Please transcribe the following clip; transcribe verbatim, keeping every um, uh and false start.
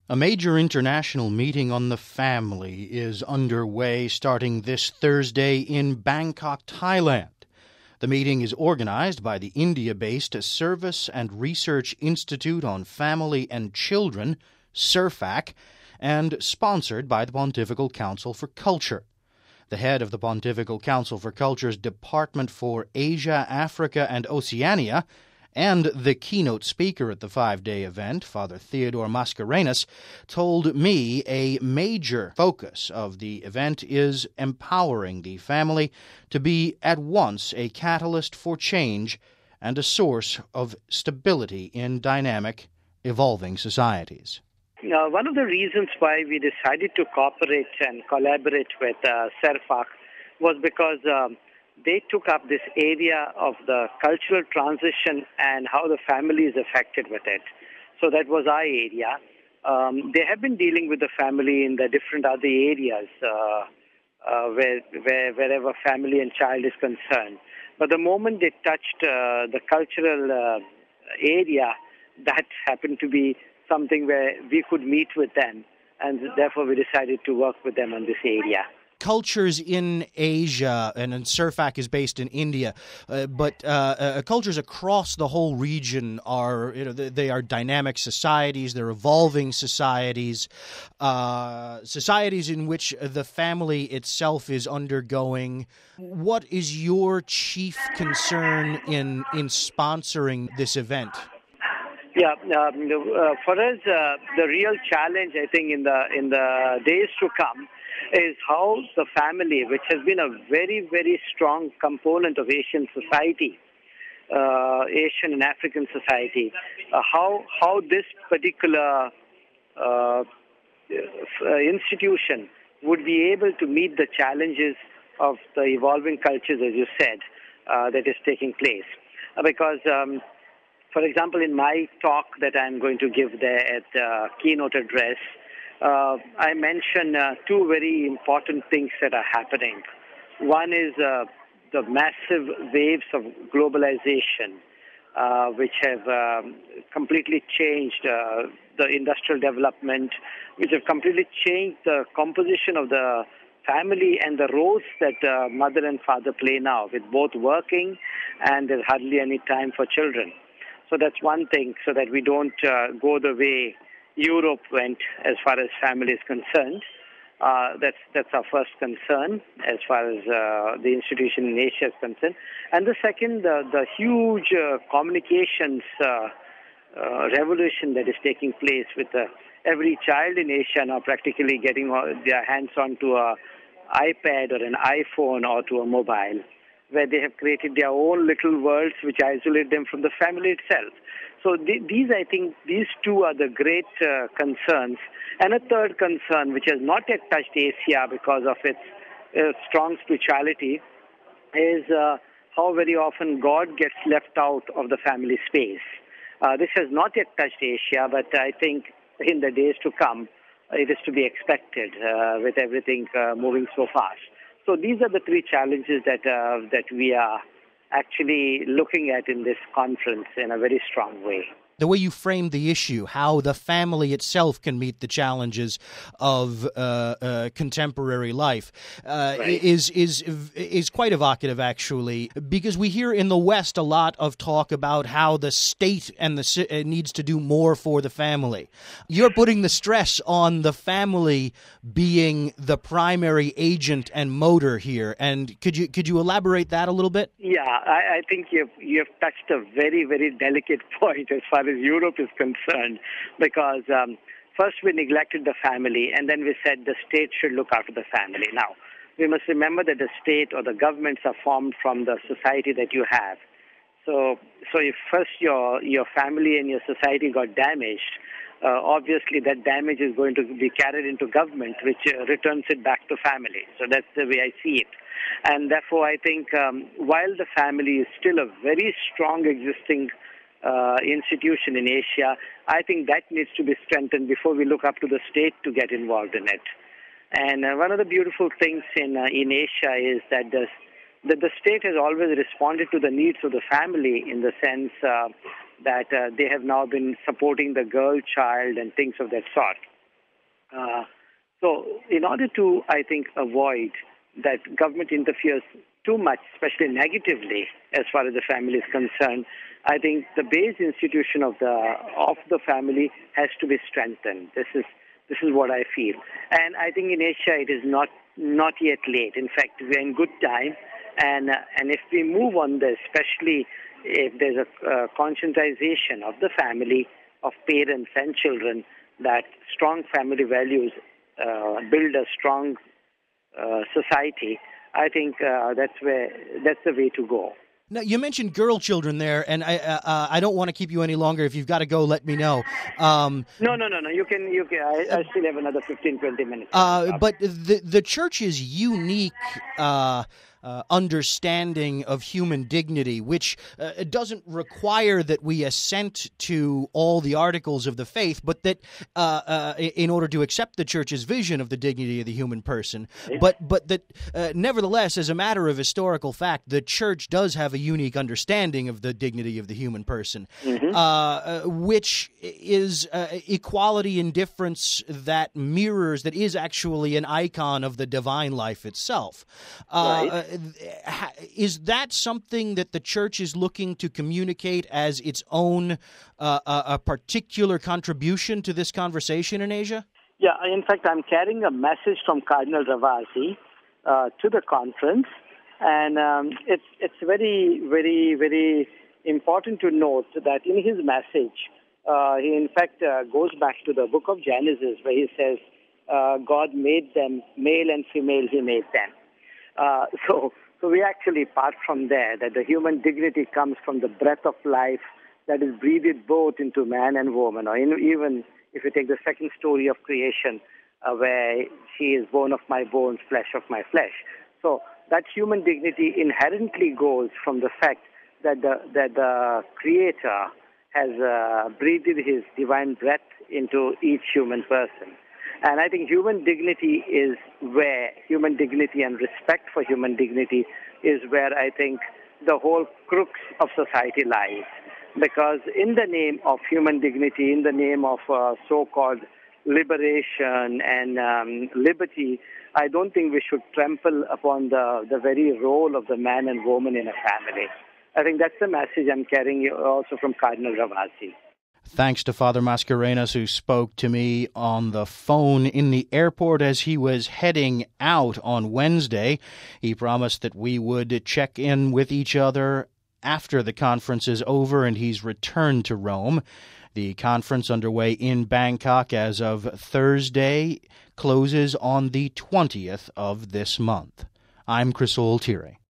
A major international meeting on the family is underway starting this Thursday in Bangkok, Thailand. The meeting is organized by the India-based Service and Research Institute on Family and Children, SERFAC, and sponsored by the Pontifical Council for Culture. The head of the Pontifical Council for Culture's Department for Asia, Africa, and Oceania, and the keynote speaker at the five-day event, Father Theodore Mascarenhas, told me a major focus of the event is empowering the family to be at once a catalyst for change and a source of stability in dynamic, evolving societies. Now, one of the reasons why we decided to cooperate and collaborate with uh, SERFAC was because um, they took up this area of the cultural transition and how the family is affected with it. So that was our area. Um, they have been dealing with the family in the different other areas uh, uh, where, where wherever family and child is concerned. But the moment they touched uh, the cultural uh, area, that happened to be something where we could meet with them, and therefore we decided to work with them on this area. Cultures in Asia, and SERFAC is based in India, uh, but uh, uh, cultures across the whole region are, you know, they are dynamic societies, they're evolving societies, uh, societies in which the family itself is undergoing. What is your chief concern in in sponsoring this event? Yeah, um, uh, for us, uh, the real challenge, I think, in the in the days to come, is how the family, which has been a very, very strong component of Asian society, uh, Asian and African society, uh, how how this particular uh, institution would be able to meet the challenges of the evolving cultures, as you said, uh, that is taking place. Uh, because, um, for example, in my talk that I'm going to give there at the keynote address, Uh, I mentioned uh, two very important things that are happening. One is uh, the massive waves of globalization, uh, which have um, completely changed uh, the industrial development, which have completely changed the composition of the family and the roles that uh, mother and father play now, with both working and there's hardly any time for children. So that's one thing, so that we don't uh, go the way Europe went as far as family is concerned. Uh, that's that's our first concern as far as uh, the institution in Asia is concerned. And the second, uh, the huge uh, communications uh, uh, revolution that is taking place with uh, every child in Asia now practically getting their hands onto an iPad or an iPhone or to a mobile, where they have created their own little worlds which isolate them from the family itself. So th- these, I think, these two are the great uh, concerns. And a third concern, which has not yet touched Asia because of its uh, strong spirituality, is uh, how very often God gets left out of the family space. Uh, this has not yet touched Asia, but I think in the days to come, it is to be expected uh, with everything uh, moving so fast. So these are the three challenges that uh, that we are actually looking at in this conference in a very strong way. The way you framed the issue, how the family itself can meet the challenges of uh, uh, contemporary life, uh, right. is is is quite evocative, actually, because we hear in the West a lot of talk about how the state and the uh, needs to do more for the family. You're putting the stress on the family being the primary agent and motor here, and could you could you elaborate that a little bit? Yeah, I, I think you've you've touched a very very delicate point as far as Europe is concerned, because um, first we neglected the family, and then we said the state should look after the family. Now, we must remember that the state or the governments are formed from the society that you have. So, so if first your your family and your society got damaged, uh, obviously that damage is going to be carried into government, which uh, returns it back to family. So that's the way I see it. And therefore, I think um, while the family is still a very strong existing Uh, institution in Asia, I think that needs to be strengthened before we look up to the state to get involved in it. And uh, one of the beautiful things in uh, in Asia is that the, that the state has always responded to the needs of the family, in the sense uh, that uh, they have now been supporting the girl child and things of that sort. Uh, so in order to, I think, avoid that government interferes too much, especially negatively, as far as the family is concerned, I think the base institution of the of the family has to be strengthened. This is this is what I feel, and I think in Asia it is not not yet late. In fact, we are in good time, and uh, and if we move on this, especially if there's a uh, conscientization of the family, of parents and children, that strong family values uh, build a strong uh, society. I think uh, that's where that's the way to go. Now, you mentioned girl children there, and I uh, uh, I don't want to keep you any longer. If you've got to go, let me know. Um, no, no, no, no. You can, you can. I, I still have another fifteen, twenty minutes. Uh, but the the church's unique uh, uh, understanding of human dignity, which uh, doesn't require that we assent to all the articles of the faith, but that uh, uh, in order to accept the church's vision of the dignity of the human person, but but that uh, nevertheless, as a matter of historical fact, the church does have a unique understanding of the dignity of the human person, mm-hmm. uh, which is uh, equality in difference that mirrors, that is actually an icon of the divine life itself. Uh, right. Is that something that the church is looking to communicate as its own uh, a, a particular contribution to this conversation in Asia? Yeah, in fact, I'm carrying a message from Cardinal Ravasi uh, to the conference, and um, it's it's very, very, very important to note that in his message, uh, he in fact uh, goes back to the book of Genesis, where he says, uh, God made them, male and female, he made them. Uh, so, so we actually part from there, that the human dignity comes from the breath of life that is breathed both into man and woman. Or in, even if you take the second story of creation, uh, where she is bone of my bones, flesh of my flesh. So that human dignity inherently goes from the fact that the that the Creator has uh, breathed his divine breath into each human person. And I think human dignity is where, human dignity and respect for human dignity is where I think the whole crux of society lies. Because in the name of human dignity, in the name of uh, so-called liberation and um, liberty, I don't think we should trample upon the, the very role of the man and woman in a family. I think that's the message I'm carrying also from Cardinal Ravasi. Thanks to Father Mascarenas, who spoke to me on the phone in the airport as he was heading out on Wednesday. He promised that we would check in with each other after the conference is over and he's returned to Rome. The conference underway in Bangkok as of Thursday closes on the twentieth of this month. I'm Chris Oltire.